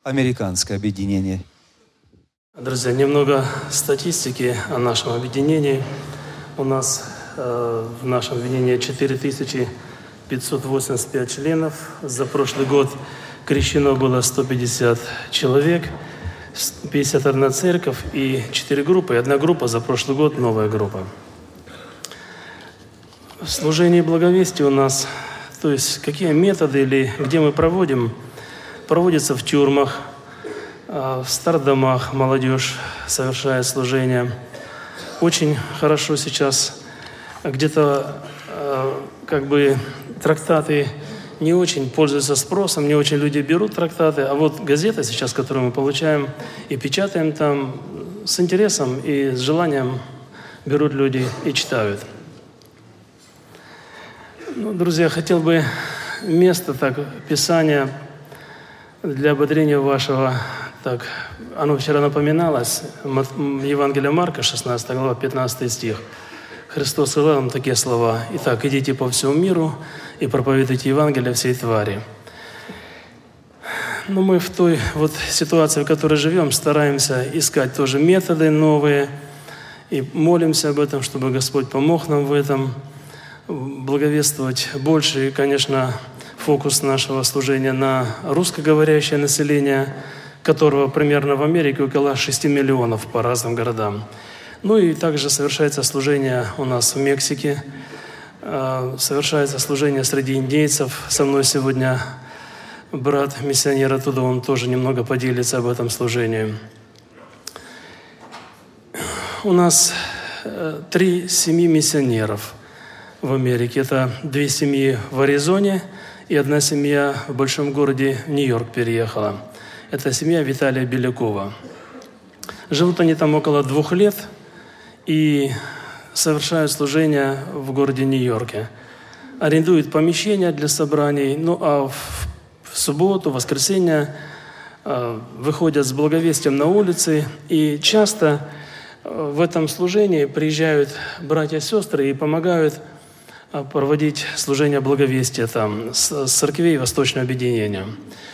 американское объединение. Друзья, немного статистики о нашем объединении. У нас в нашем объединении 4585 членов. За прошлый год крещено было 150 человек, 51 церковь и 4 группы. И одна группа за прошлый год, новая группа. Служение благовестия у нас, то есть какие методы или где мы проводим, проводится в тюрьмах, в стардомах молодежь совершает служение. Очень хорошо сейчас где-то трактаты не очень пользуются спросом, не очень люди берут трактаты, а вот газеты сейчас, которые мы получаем и печатаем там, с интересом и с желанием берут люди и читают. Друзья, хотел бы место Писания для ободрения вашего. Оно вчера напоминалось. Евангелие Марка, 16 глава, 15 стих. Христос сказал нам такие слова: «Итак, идите по всему миру и проповедуйте Евангелие всей твари». Но мы в той ситуации, в которой живем, стараемся искать тоже методы новые и молимся об этом, чтобы Господь помог нам в этом, благовествовать больше. И, конечно, фокус нашего служения на русскоговорящее население, которого примерно в Америке около 6 миллионов по разным городам. И также совершается служение у нас в Мексике, совершается служение среди индейцев. Со мной сегодня брат-миссионер оттуда, он тоже немного поделится об этом служении. У нас 3 семьи миссионеров в Америке. Это 2 семьи в Аризоне и 1 семья в большом городе Нью-Йорк переехала. Это семья Виталия Белякова. Живут они там около 2 лет и совершают служение в городе Нью-Йорке. Арендуют помещения для собраний, а в субботу, воскресенье выходят с благовестием на улицы. И часто в этом служении приезжают братья и сестры и помогают проводить служение благовестия там с церквей Восточного объединения.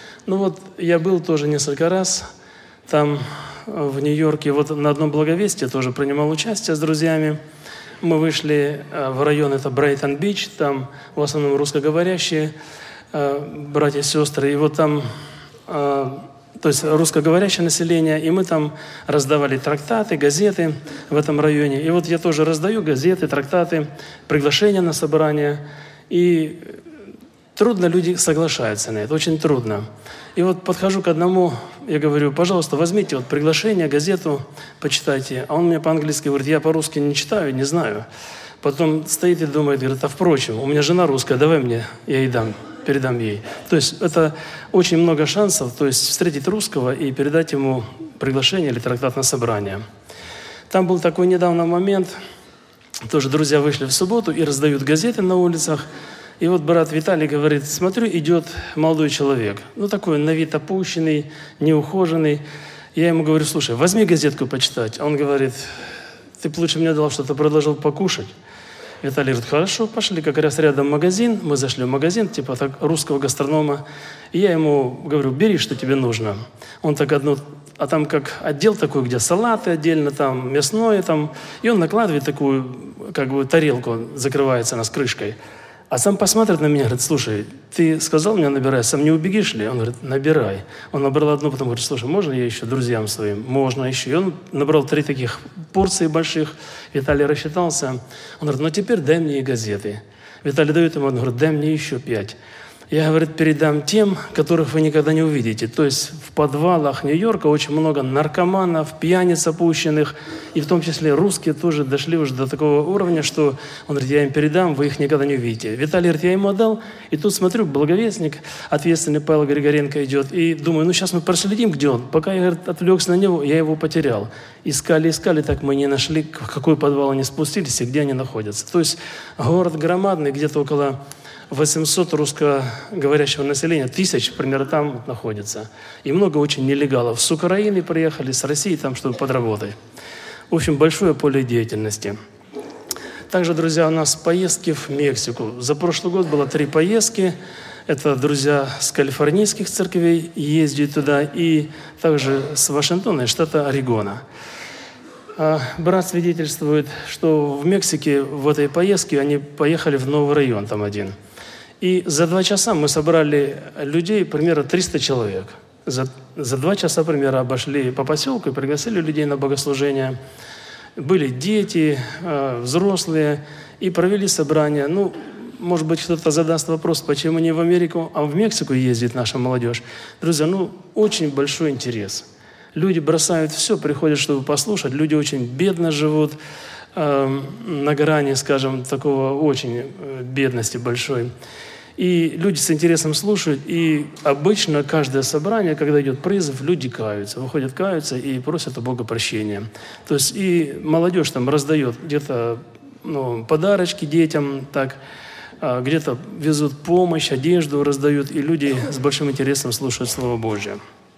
Я был тоже несколько раз там, в Нью-Йорке. На одном благовестии тоже принимал участие с друзьями. Мы вышли в район, это Брайтон-Бич, там в основном русскоговорящие братья и сестры. И там, то есть русскоговорящее население, и мы там раздавали трактаты, газеты в этом районе. И я тоже раздаю газеты, трактаты, приглашения на собрание. И трудно люди соглашаются на это, очень трудно. И подхожу к одному, я говорю: пожалуйста, возьмите приглашение, газету, почитайте. А он мне по-английски говорит: я по-русски не читаю, не знаю. Потом стоит и думает, говорит: а впрочем, у меня жена русская, давай мне, я ей дам, передам ей. То есть это очень много шансов, то есть встретить русского и передать ему приглашение или трактат на собрание. Там был такой недавно момент, тоже друзья вышли в субботу и раздают газеты на улицах. И брат Виталий говорит: смотрю, идет молодой человек. Такой на вид опущенный, неухоженный. Я ему говорю: слушай, возьми газетку почитать. Он говорит: ты бы лучше мне дал что-то, предложил покушать. Виталий говорит: хорошо, пошли, как раз рядом магазин. Мы зашли в магазин, русского гастронома. И я ему говорю: бери, что тебе нужно. Он а там как отдел такой, где салаты отдельно, там мясное, там. И он накладывает такую, тарелку, закрывается она с крышкой. А сам посмотрит на меня, говорит: слушай, ты сказал мне набирай, сам не убегишь ли? Он говорит: набирай. Он набрал одну, потом говорит: слушай, можно я еще друзьям своим? Можно еще. И он набрал 3 таких порции больших. Виталий рассчитался. Он говорит: теперь дай мне и газеты. Виталий дает ему, он говорит: дай мне еще 5. Я, говорит, передам тем, которых вы никогда не увидите. То есть в подвалах Нью-Йорка очень много наркоманов, пьяниц опущенных, и в том числе русские тоже дошли уже до такого уровня, что он говорит: я им передам, вы их никогда не увидите. Виталий говорит: я ему отдал, и тут смотрю, благовестник, ответственный Павел Григоренко идет, и думаю, сейчас мы проследим, где он. Пока я, говорит, отвлекся на него, я его потерял. Искали, так мы не нашли, в какой подвал они спустились и где они находятся. То есть город громадный, где-то около 800 русскоговорящего населения, 1000 примерно там находится. И много очень нелегалов. С Украины приехали, с России, там, чтобы подработать. В общем, большое поле деятельности. Также, друзья, у нас поездки в Мексику. За прошлый год было 3 поездки. Это друзья с калифорнийских церквей ездят туда, и также с Вашингтона и штата Орегона. Брат свидетельствует, что в Мексике в этой поездке они поехали в новый район, там один. И за 2 часа мы собрали людей, примерно 300 человек. За 2 часа, примерно, обошли по поселку и пригласили людей на богослужение. Были дети, взрослые, и провели собрание. Ну, может быть, кто-то задаст вопрос, почему не в Америку, а в Мексику ездит наша молодежь. Друзья, очень большой интерес. Люди бросают все, приходят, чтобы послушать. Люди очень бедно живут, на грани, скажем, такого очень бедности большой. И люди с интересом слушают, и обычно каждое собрание, когда идет призыв, люди каются, выходят каются и просят у Бога прощения. То есть и молодежь там раздает где-то подарочки детям, так, где-то везут помощь, одежду раздают, и люди с большим интересом слушают Слово Божье.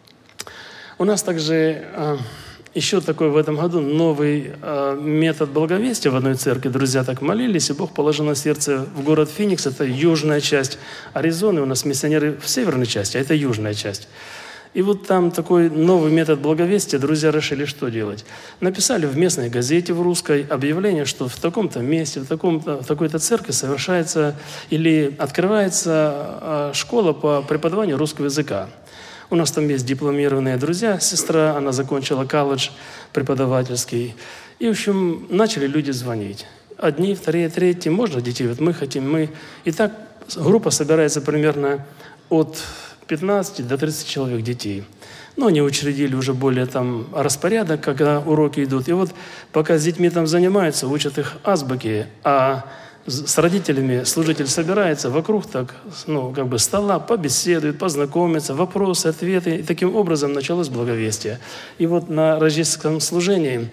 У нас также еще такой в этом году новый метод благовестия в одной церкви. Друзья так молились, и Бог положил на сердце в город Феникс. Это южная часть Аризоны. У нас миссионеры в северной части, а это южная часть. И вот там такой новый метод благовестия. Друзья решили, что делать. Написали в местной газете, в русской, объявление, что в таком-то месте, в такой-то церкви совершается или открывается школа по преподаванию русского языка. У нас там есть дипломированные друзья, сестра, она закончила колледж преподавательский. И, в общем, начали люди звонить. Одни, вторые, третьи, можно детей? Вот мы хотим, мы. И так группа собирается примерно от 15 до 30 человек детей. Но они учредили уже более там распорядок, когда уроки идут. И вот пока с детьми там занимаются, учат их азбуке, а с родителями служитель собирается вокруг так, стола, побеседует, познакомится, вопросы, ответы. И таким образом началось благовестие. И вот на рождественском служении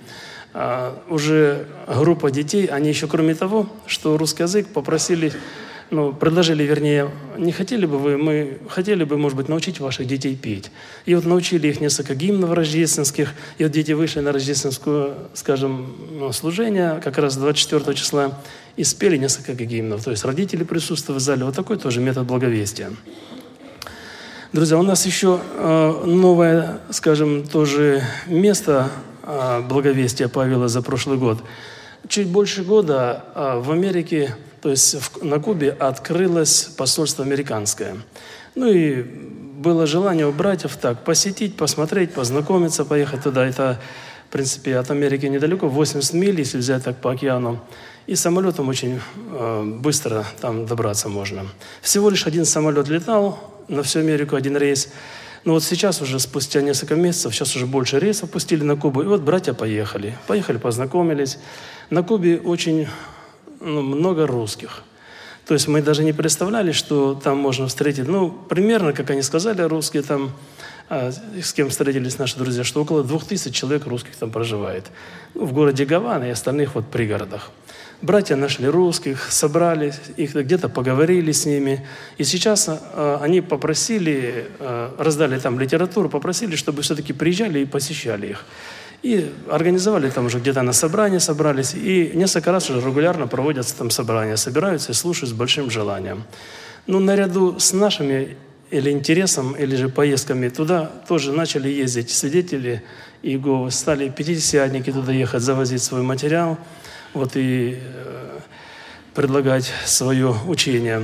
уже группа детей, они еще кроме того, что русский язык попросили, предложили, вернее, не хотели бы вы, мы хотели бы, может быть, научить ваших детей петь. И вот научили их несколько гимнов рождественских, и вот дети вышли на рождественское, служение, как раз 24 числа, и спели несколько гимнов. То есть родители присутствовали в зале. Вот такой тоже метод благовестия. Друзья, у нас еще новое, тоже место благовестия появилось за прошлый год. Чуть больше года в Америке, то есть на Кубе, открылось посольство американское. И было желание у братьев так посетить, посмотреть, познакомиться, поехать туда. Это, в принципе, от Америки недалеко, 80 миль, если взять так по океану. И самолетом очень быстро там добраться можно. Всего лишь 1 самолет летал на всю Америку, 1 рейс. Но вот сейчас уже, спустя несколько месяцев, сейчас уже больше рейсов пустили на Кубу. И вот братья поехали. Поехали, познакомились. На Кубе очень много русских. То есть мы даже не представляли, что там можно встретить. Примерно, как они сказали, русские там, с кем встретились наши друзья, что около 2000 человек русских там проживает. В городе Гавана и остальных пригородах. Братья нашли русских, собрали их, где-то поговорили с ними. И сейчас они попросили, раздали там литературу, попросили, чтобы все-таки приезжали и посещали их. И организовали там уже где-то на собрание собрались. И несколько раз уже регулярно проводятся там собрания. Собираются и слушают с большим желанием. Наряду с нашими или интересом, или же поездками туда тоже начали ездить свидетели Иеговы. Стали пятидесятники туда ехать, завозить свой материал. И предлагать свое учение.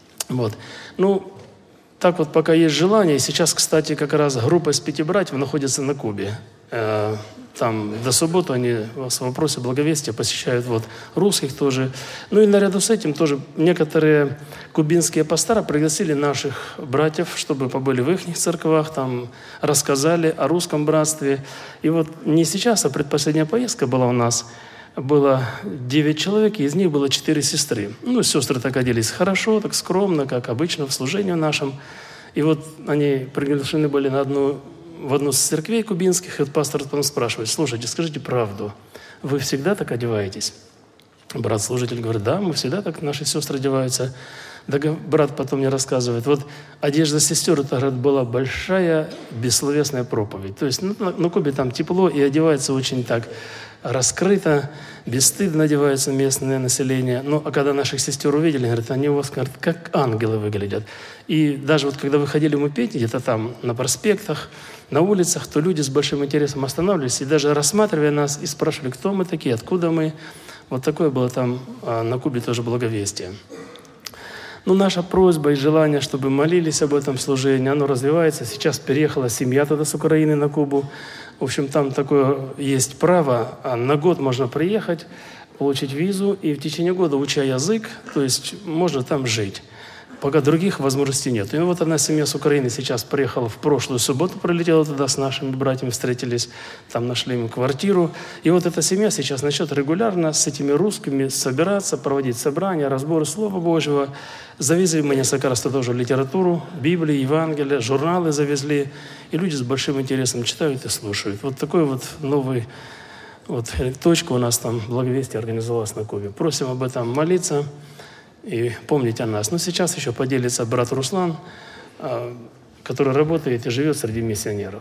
Так вот, пока есть желание. Сейчас, кстати, как раз группа из 5 братьев находится на Кубе. Там до субботы они в вопросе благовестия посещают русских тоже. И наряду с этим тоже некоторые кубинские пастора пригласили наших братьев, чтобы побыли в их церквах, там рассказали о русском братстве. И не сейчас, а предпоследняя поездка была у нас. Было 9 человек, и из них было 4 сестры. Сестры так оделись хорошо, так скромно, как обычно в служении нашем. И они приглашены были в одну из церквей кубинских, и пастор потом спрашивает: слушайте, скажите правду, вы всегда так одеваетесь? Брат-служитель говорит: да, мы всегда так, наши сестры одеваются. Брат потом мне рассказывает, вот одежда сестер, это, говорит, была большая бессловесная проповедь. То есть на Кубе там тепло и одевается очень так раскрыто, бесстыдно одевается местное население. Ну, а когда наших сестер увидели, говорят, они у вас, говорят, как ангелы выглядят. И даже вот когда выходили мы петь где-то там на проспектах, на улицах, то люди с большим интересом останавливались и даже рассматривая нас и спрашивали, кто мы такие, откуда мы. Вот такое было там на Кубе тоже благовестие. Ну, наша просьба и желание, чтобы молились об этом служении, оно развивается. Сейчас переехала семья туда с Украины на Кубу. В общем, там такое есть право. На год можно приехать, получить визу, и в течение года, уча язык, то есть можно там жить. Пока других возможностей нет. И вот одна семья с Украины сейчас приехала в прошлую субботу, прилетела туда с нашими братьями, встретились, там нашли им квартиру. И вот эта семья сейчас начнет регулярно с этими русскими собираться, проводить собрания, разборы Слова Божьего. Завезли мы несколько раз тоже литературу, Библии, Евангелия, журналы завезли. И люди с большим интересом читают и слушают. Вот такой вот новый точка у нас там благовестие организовалась на Кубе. Просим об этом молиться и помнить о нас. Но сейчас еще поделится брат Руслан, который работает и живет среди миссионеров.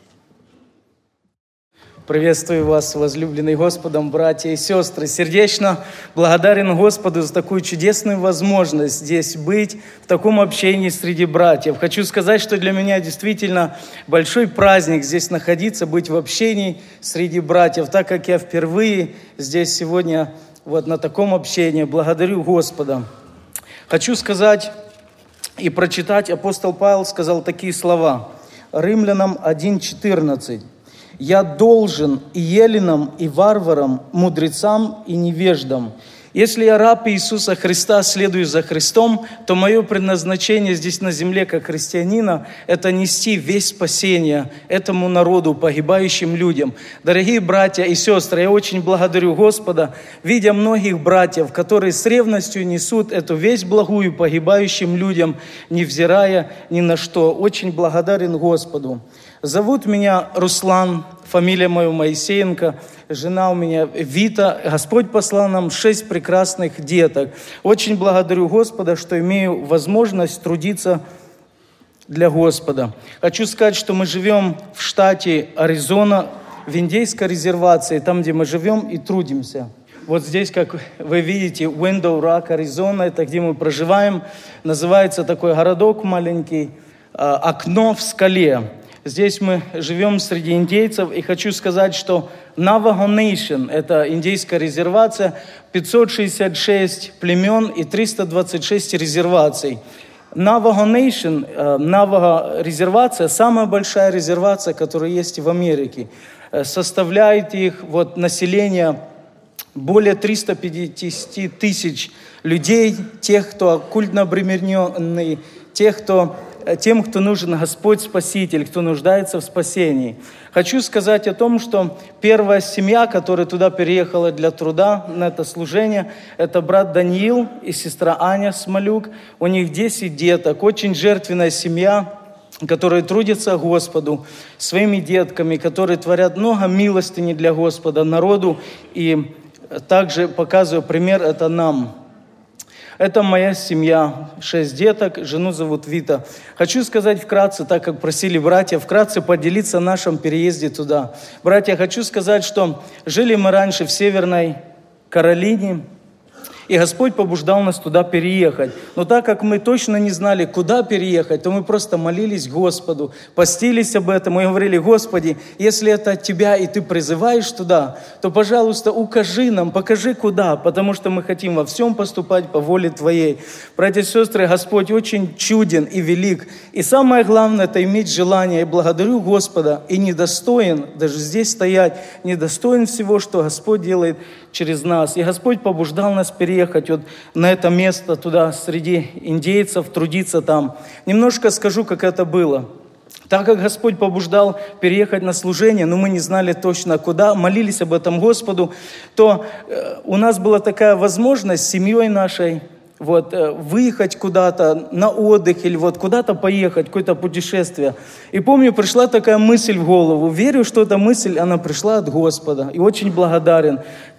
Приветствую вас, возлюбленные Господом, братья и сестры. Сердечно благодарен Господу за такую чудесную возможность здесь быть, в таком общении среди братьев. Хочу сказать, что для меня действительно большой праздник здесь находиться, быть в общении среди братьев, так как я впервые здесь сегодня вот на таком общении. Благодарю Господа. Хочу сказать и прочитать, апостол Павел сказал такие слова. Римлянам 1:14. «Я должен и еленам, и варварам, мудрецам и невеждам. Если я раб Иисуса Христа, следую за Христом, то мое предназначение здесь на земле, как христианина, это нести весть спасения этому народу, погибающим людям». Дорогие братья и сестры, я очень благодарю Господа, видя многих братьев, которые с ревностью несут эту весть благую погибающим людям, невзирая ни на что. Очень благодарен Господу. Зовут меня Руслан, фамилия моя Моисеенко, жена у меня Вита. Господь послал нам 6 прекрасных деток. Очень благодарю Господа, что имею возможность трудиться для Господа. Хочу сказать, что мы живем в штате Аризона, в индейской резервации, там, где мы живем и трудимся. Вот здесь, как вы видите, Window Rock, Аризона, это где мы проживаем. Называется такой городок маленький, окно в скале. Здесь мы живем среди индейцев, и хочу сказать, что Navajo Nation, это индейская резервация, 566 племен и 326 резерваций. Navajo Nation, Navajo резервация, самая большая резервация, которая есть в Америке. Составляет их население более 350 тысяч людей, тех, кто оккультно обремененный, тем, кто нужен Господь Спаситель, кто нуждается в спасении. Хочу сказать о том, что первая семья, которая туда переехала для труда на это служение, это брат Даниил и сестра Аня Смолюк. У них 10 деток, очень жертвенная семья, которые трудятся Господу своими детками, которые творят много милостыни для Господа, народу, и также показываю пример это нам. Это моя семья, 6 деток, жену зовут Вита. Хочу сказать вкратце, так как просили братья, вкратце поделиться о нашем переезде туда. Братья, хочу сказать, что жили мы раньше в Северной Каролине, и Господь побуждал нас туда переехать. Но так как мы точно не знали, куда переехать, то мы просто молились Господу, постились об этом и говорили: Господи, если это от Тебя и Ты призываешь туда, то, пожалуйста, укажи нам, покажи куда, потому что мы хотим во всем поступать по воле Твоей. Братья и сестры, Господь очень чуден и велик. И самое главное, это иметь желание. И благодарю Господа, и недостоин даже здесь стоять, недостоин всего, что Господь делает через нас. И Господь побуждал нас переехать на это место, туда, среди индейцев, трудиться там. Немножко скажу, как это было. Так как Господь побуждал переехать на служение, но мы не знали точно куда, молились об этом Господу, то у нас была такая возможность с семьей нашей выехать куда-то на отдых или куда-то поехать, какое-то путешествие. И помню, пришла такая мысль в голову. Верю, что эта мысль, она пришла от Господа. И очень благодарен.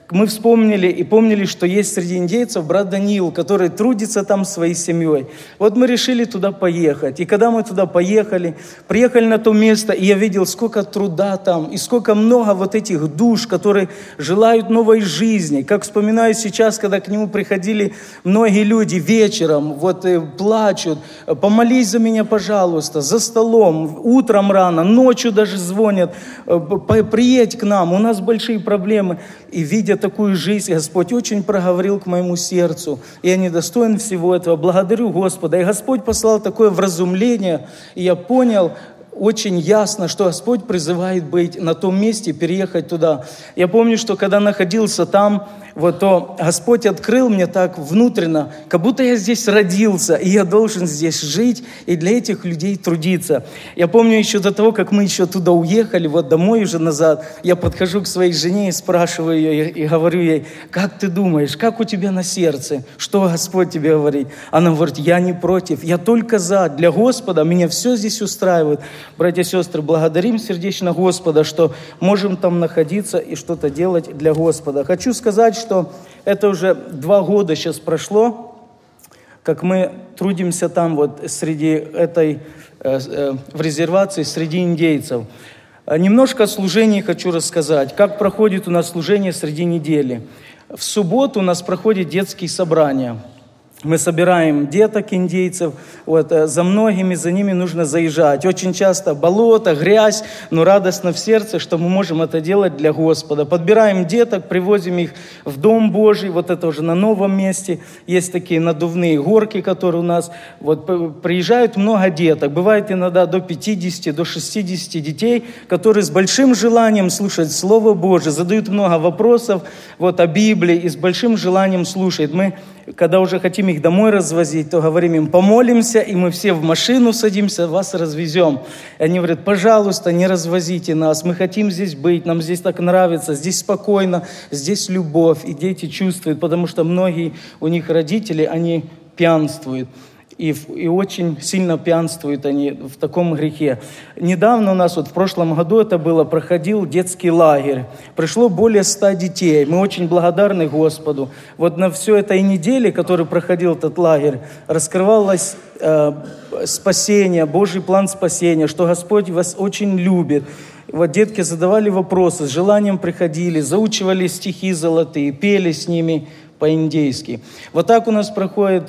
мы вспомнили и помнили, что есть среди индейцев брат Даниил, который трудится там своей семьей. Вот мы решили туда поехать. И когда мы туда приехали на то место, и я видел, сколько труда там, и сколько много вот этих душ, которые желают новой жизни. Как вспоминаю сейчас, когда к нему приходили многие люди вечером, вот плачут: помолись за меня, пожалуйста, за столом, утром рано, ночью даже звонят: приедь к нам, у нас большие проблемы. И видя такую жизнь, Господь очень проговорил к моему сердцу. Я недостоин всего этого. Благодарю Господа. И Господь послал такое вразумление, и я понял очень ясно, что Господь призывает быть на том месте, переехать туда. Я помню, что когда находился там, вот то Господь открыл мне так внутренно, как будто я здесь родился, и я должен здесь жить, и для этих людей трудиться. Я помню еще до того, как мы еще туда уехали, вот домой уже назад, я подхожу к своей жене и спрашиваю ее, и говорю ей: как ты думаешь, как у тебя на сердце, что Господь тебе говорит? Она говорит: я не против, я только за, для Господа, меня все здесь устраивает. Братья и сестры, благодарим сердечно Господа, что можем там находиться и что-то делать для Господа. Хочу сказать, что это уже 2 года сейчас прошло, как мы трудимся там вот среди этой, в резервации, среди индейцев. Немножко о служении хочу рассказать, как проходит у нас служение среди недели. В субботу у нас проходит детские собрания. Мы собираем деток индейцев, вот, за многими, за ними нужно заезжать. Очень часто болото, грязь, но радостно в сердце, что мы можем это делать для Господа. Подбираем деток, привозим их в Дом Божий, вот это уже на новом месте. Есть такие надувные горки, которые у нас, вот, приезжают много деток. Бывает иногда до 50, до 60 детей, которые с большим желанием слушают Слово Божие, задают много вопросов вот, о Библии и с большим желанием слушают. Мы, когда уже хотим их домой развозить, то говорим им: помолимся, и мы все в машину садимся, вас развезем. И они говорят: пожалуйста, не развозите нас, мы хотим здесь быть, нам здесь так нравится, здесь спокойно, здесь любовь. И дети чувствуют, потому что многие у них родители, они пьянствуют. И очень сильно пьянствуют они в таком грехе. Недавно у нас, вот в прошлом году это было, проходил детский лагерь. Пришло более 100 детей. Мы очень благодарны Господу. Вот на все этой неделе, который проходил этот лагерь, раскрывалось спасение, Божий план спасения, что Господь вас очень любит. Вот детки задавали вопросы, с желанием приходили, заучивали стихи золотые, пели с ними по-индейски. Вот так у нас проходит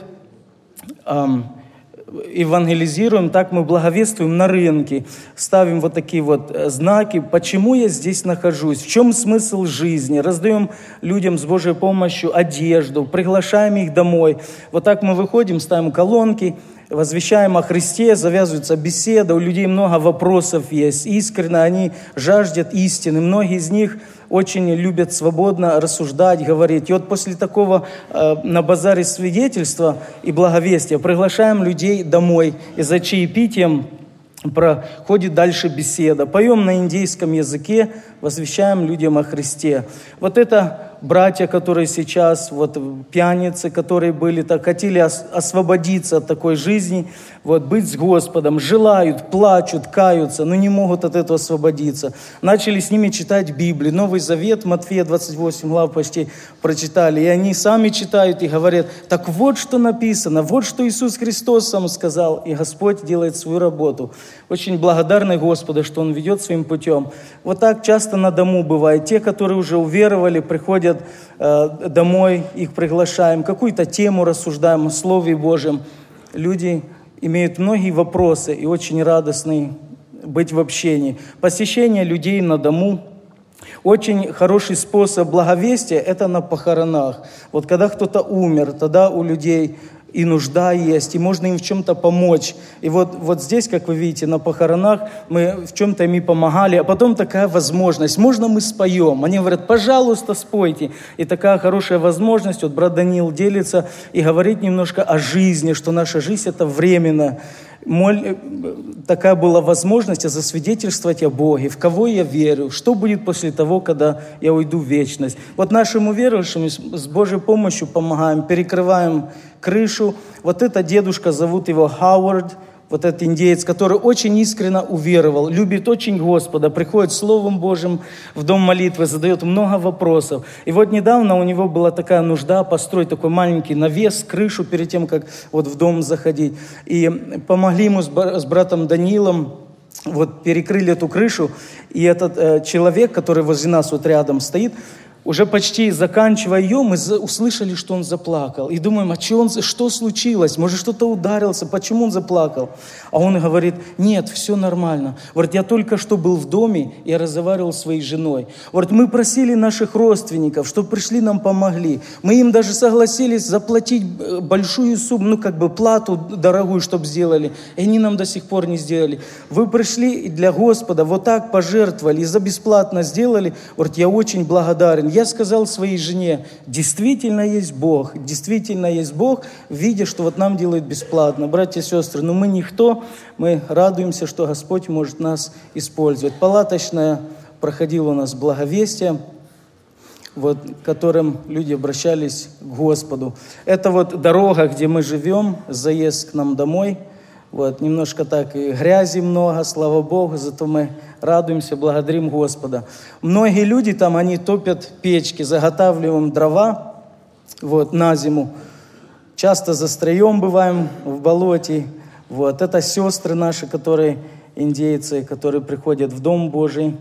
евангелизируем, так мы благовествуем на рынке, ставим вот такие вот знаки, почему я здесь нахожусь, в чем смысл жизни, раздаем людям с Божьей помощью одежду, приглашаем их домой. Вот так мы выходим, ставим колонки, возвещаем о Христе, завязывается беседа, у людей много вопросов есть, искренне они жаждут истины, многие из них очень любят свободно рассуждать, говорить. И вот после такого на базаре свидетельства и благовестия приглашаем людей домой, и за чаепитием проходит дальше беседа. Поем на индейском языке, возвещаем людям о Христе. Вот это братья, которые сейчас, вот пьяницы, которые были, так хотели освободиться от такой жизни, вот быть с Господом, желают, плачут, каются, но не могут от этого освободиться. Начали с ними читать Библию, Новый Завет, Матфея 28 глав почти прочитали, и они сами читают и говорят: так вот что написано, вот что Иисус Христос сам сказал, и Господь делает свою работу. Очень благодарны Господу, что Он ведет своим путем. Вот так часто на дому бывает. Те, которые уже уверовали, приходят домой, их приглашаем, какую-то тему рассуждаем о Слове Божьем. Люди имеют многие вопросы и очень радостны быть в общении. Посещение людей на дому. Очень хороший способ благовестия – это на похоронах. Вот когда кто-то умер, тогда у людей и нужда есть, и можно им в чем-то помочь. И вот здесь, как вы видите, на похоронах мы в чем-то им помогали, а потом такая возможность. Можно мы споем? Они говорят: пожалуйста, спойте. И такая хорошая возможность. Вот брат Даниил делится и говорит немножко о жизни, что наша жизнь – это временно. Такая была возможность засвидетельствовать о Боге, в кого я верю, что будет после того, когда я уйду в вечность. Вот нашим уверовавшим с Божьей помощью помогаем, перекрываем крышу. Вот это дедушка, зовут его Хауард, вот этот индеец, который очень искренне уверовал, любит очень Господа, приходит с Словом Божьим в дом молитвы, задает много вопросов. И вот недавно у него была такая нужда построить такой маленький навес, крышу перед тем, как вот в дом заходить. И помогли ему с братом Данилом, вот перекрыли эту крышу. И этот человек, который возле нас вот рядом стоит, уже почти заканчивая ее, мы услышали, что он заплакал. И думаем, что случилось? Может, что-то ударился? Почему он заплакал? А он говорит, нет, все нормально. Говорит, я только что был в доме, я разговаривал с своей женой. Говорит, мы просили наших родственников, чтобы пришли, нам помогли. Мы им даже согласились заплатить большую сумму, плату дорогую, чтобы сделали. И они нам до сих пор не сделали. Вы пришли для Господа, вот так пожертвовали и за бесплатно сделали. Говорит, я очень благодарен. Я сказал своей жене, действительно есть Бог, видя, что вот нам делают бесплатно. Братья и сестры, но мы никто, мы радуемся, что Господь может нас использовать. Палаточное проходило у нас благовестие, вот, которым люди обращались к Господу. Это вот дорога, где мы живем, заезд к нам домой. Вот, немножко так и грязи много, слава Богу, зато мы радуемся, благодарим Господа. Многие люди там, они топят печки, заготавливаем дрова вот, на зиму. Часто застроем бываем в болоте. Вот, это сестры наши, которые индейцы, которые приходят в Дом Божий.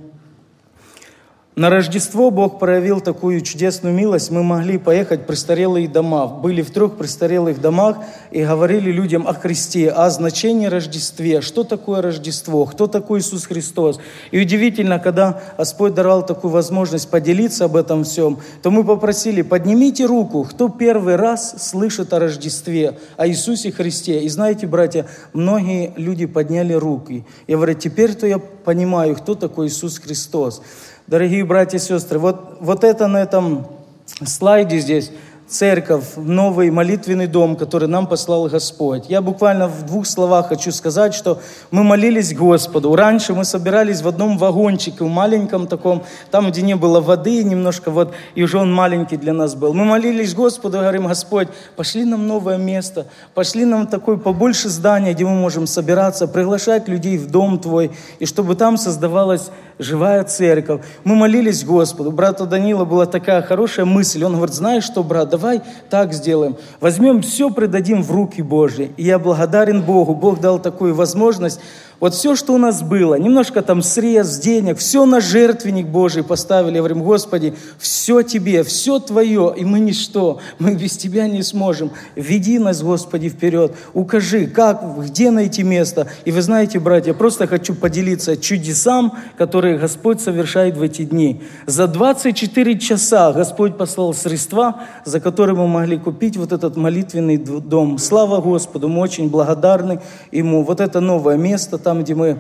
На Рождество Бог проявил такую чудесную милость. Мы могли поехать в престарелые дома. Были в 3 престарелых домах и говорили людям о Христе, о значении Рождестве. Что такое Рождество? Кто такой Иисус Христос? И удивительно, когда Господь давал такую возможность поделиться об этом всем, то мы попросили, поднимите руку, кто первый раз слышит о Рождестве, о Иисусе Христе. И знаете, братья, многие люди подняли руки. Я говорю, теперь-то я понимаю, кто такой Иисус Христос. Дорогие братья и сестры, вот это на этом слайде здесь церковь, новый молитвенный дом, который нам послал Господь. Я буквально в 2 словах хочу сказать, что мы молились Господу. Раньше мы собирались в одном вагончике, в маленьком таком, там, где не было воды, немножко вот, и уже он маленький для нас был. Мы молились Господу, говорим, Господь, пошли нам новое место, пошли нам такое побольше здание, где мы можем собираться, приглашать людей в дом Твой, и чтобы там создавалась живая церковь. Мы молились Господу. У брата Данила была такая хорошая мысль. Он говорит, знаешь что, брат, давай так сделаем. Возьмем все, предадим в руки Божьи. И я благодарен Богу. Бог дал такую возможность. Вот все, что у нас было, немножко там срез, денег, все на жертвенник Божий поставили. Говорим, Господи, все Тебе, все Твое, и мы ничто, мы без Тебя не сможем. Веди нас, Господи, вперед, укажи, как, где найти место. И вы знаете, братья, просто хочу поделиться чудесам, которые Господь совершает в эти дни. За 24 часа Господь послал средства, за которые мы могли купить вот этот молитвенный дом. Слава Господу, мы очень благодарны Ему. Вот это новое место, там, где мы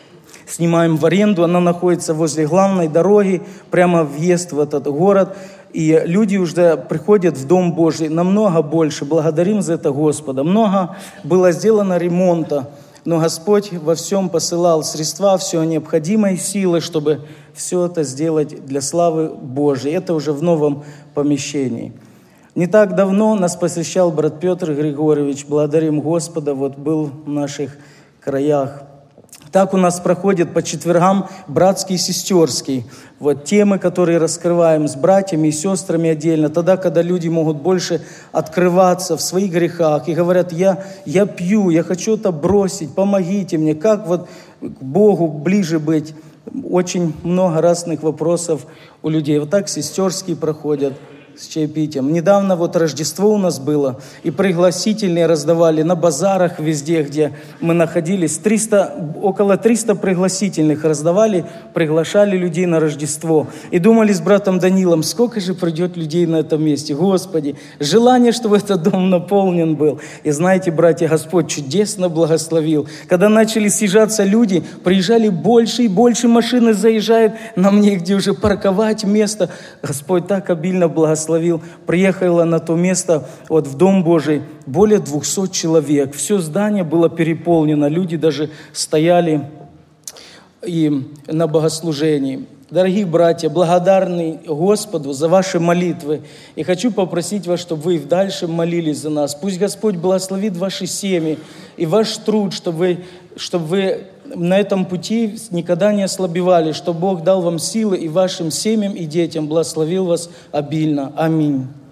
снимаем в аренду, она находится возле главной дороги, прямо въезд в этот город. И люди уже приходят в Дом Божий намного больше. Благодарим за это Господа. Много было сделано ремонта, но Господь во всем посылал средства, все необходимые силы, чтобы все это сделать для славы Божией. Это уже в новом помещении. Не так давно нас посещал брат Петр Григорьевич. Благодарим Господа, вот был в наших краях. Так у нас проходит по четвергам братский и сестерский. Вот темы, которые раскрываем с братьями и сестрами отдельно. Тогда, когда люди могут больше открываться в своих грехах и говорят, я пью, я хочу это бросить, помогите мне. Как вот к Богу ближе быть? Очень много разных вопросов у людей. Вот так сестерские проходят с чаепитием. Недавно вот Рождество у нас было, и пригласительные раздавали на базарах везде, где мы находились. Около 300 пригласительных раздавали, приглашали людей на Рождество. И думали с братом Данилом, сколько же придет людей на этом месте. Господи, желание, чтобы этот дом наполнен был. И знаете, братья, Господь чудесно благословил. Когда начали съезжаться люди, приезжали больше и больше машины заезжают, нам негде уже парковать место. Господь так обильно благословил. Приехало на то место, вот в Дом Божий, более 200 человек. Все здание было переполнено, люди даже стояли и на богослужении. Дорогие братья, благодарны Господу за ваши молитвы. И хочу попросить вас, чтобы вы дальше молились за нас. Пусть Господь благословит ваши семьи и ваш труд, чтобы вы на этом пути никогда не ослабевали, чтобы Бог дал вам силы и вашим семьям и детям благословил вас обильно. Аминь.